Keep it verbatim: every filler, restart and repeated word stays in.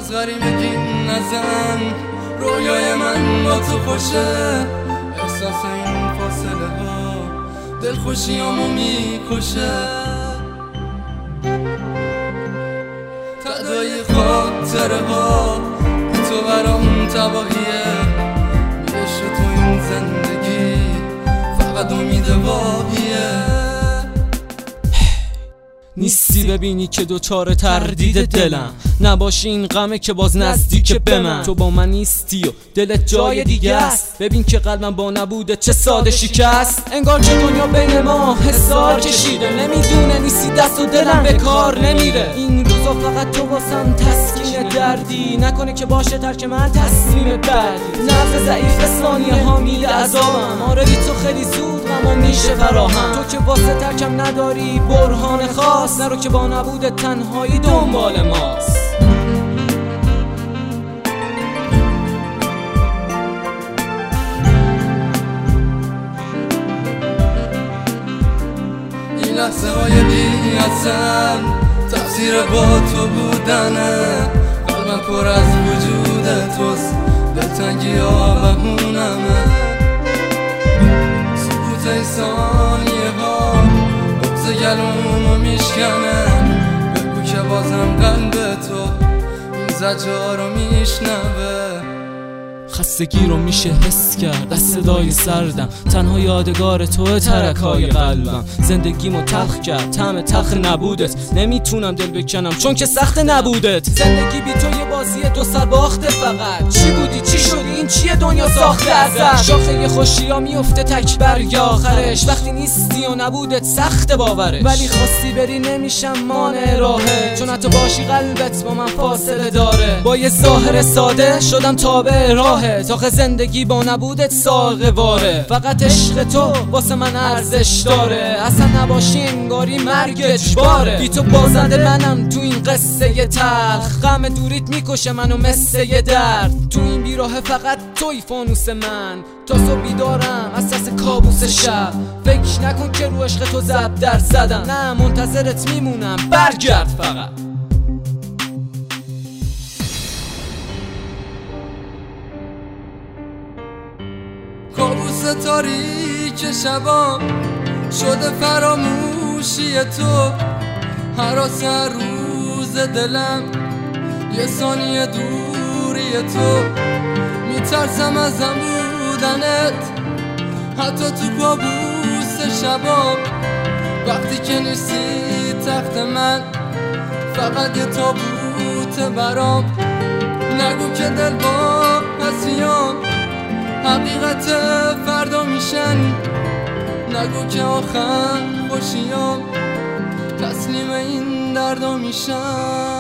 از غریبگی نزن، رویای من با تو خوشه، احساس این فاصله ها دلخوشیامو میکشه. تدایی خاطره ها تو برام تباهیه، میشه تو این زندگی فقط امید واهیه. نیستی ببینی که دوچار تردید دلم، نباشی این غمه که باز نزدیک به من. تو با من نیستی و دلت جای دیگه است، ببین که قلبم با نبوده چه ساده شکست. انگار که دنیا بین ما حسار کشیده، نمیدونه نیستی دست و دلم به کار نمیره. این روزا فقط تو واسم تسکین دردی، نکنه که باشه ترک من تصمیم بعدی. نبض ضعیف ثانیه ها میل عذابم، آره بی تو خیلی زود غمم میشه فراهم. تو که واسه ترکم نداری برهان خاص، نرو که با نبود تنهایی دنبال ماست. این لحظه های بی اصل تقصیر با تو بودنه، قلبم پر از وجود توست، دلتنگی ها بهونمه. سکوت این ثانیه ها بغض گلومو میشکنه، بگو که بازم قلب تو این زجرها رو میشنوه. خستگی رو میشه حس کرد از صدای سردم، تنها یادگار توه ترکای قلبم. زندگیمو تلخ کرد طعم تلخ نبودت، نمیتونم دل بکنم چون که سخت نبودت. زندگی بی تو یه بازی دو سر باخته، فقط چی بودی چی شدی این چیه دنیا ساخته ازش. شاخه خوشی ها میفته تک برگ آخرش، وقتی نیستی و نبودت سخت باورش. ولی خواستی بری نمیشم مانع راهه، چون حتی باشی قلبت با من فاصله داره. با یه ظاهر ساده شدم تابع راه، تاخه زندگی با نبودت ساقه واره. فقط عشق تو واسه من ارزش داره، اصلا نباشی انگاری مرگ اجباره. بی تو بازنده منم تو این قصه ی تلخ، غم دوریت میکشه منو مثل ی درد. تو این بیراه فقط توی فانوس من، تا صبح بیدارم از سس کابوس شب. فکر نکن که رو عشق تو زب در زدم، نه منتظرت میمونم برگرد فقط. کابوس تاریک شبام شده فراموشی تو، هراس هر روز دلم یه ثانیه دوری تو. میترسم از هم بودنت حتی تو کابوس شبام، وقتی که نیستی تخت من فقط یه تابوت برام. نگو که دل با پسیام حقیقت فردا میشن، نگو که آخر خوشیام تسلیم این دردا میشن.